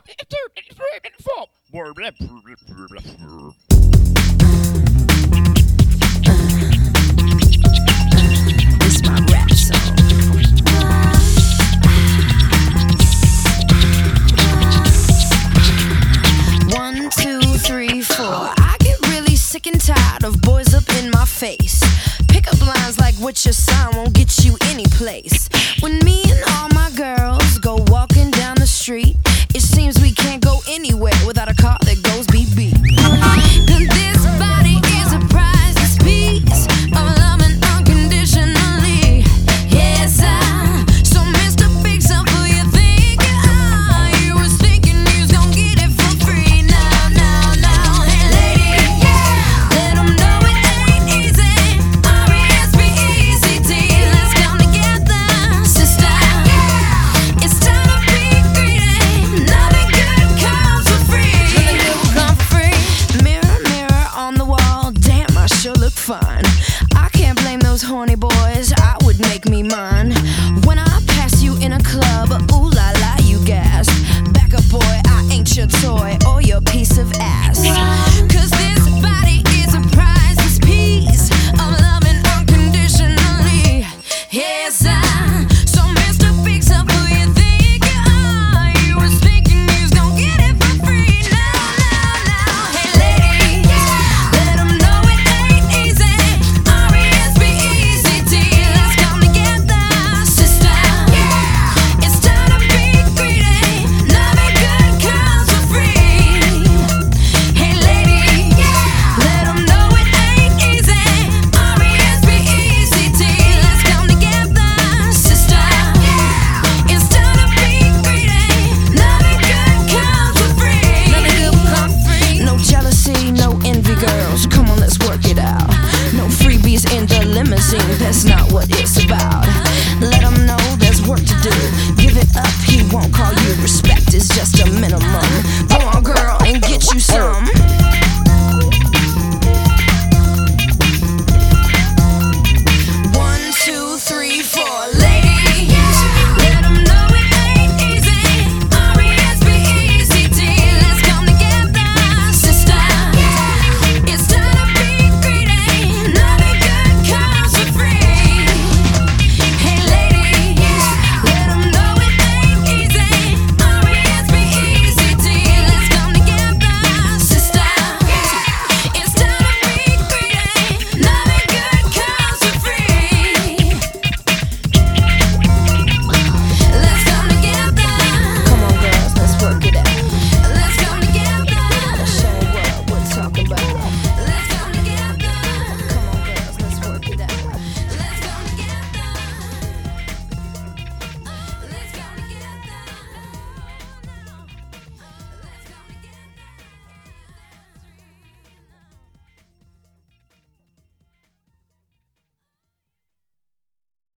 This my rap song. 1, 2, 3, 4. I get really sick and tired of boys up in my face. Pickup lines like "What's your sign?" won't get you any place. When me and all my girls go walking down the street, it seems we can't go anywhere without a car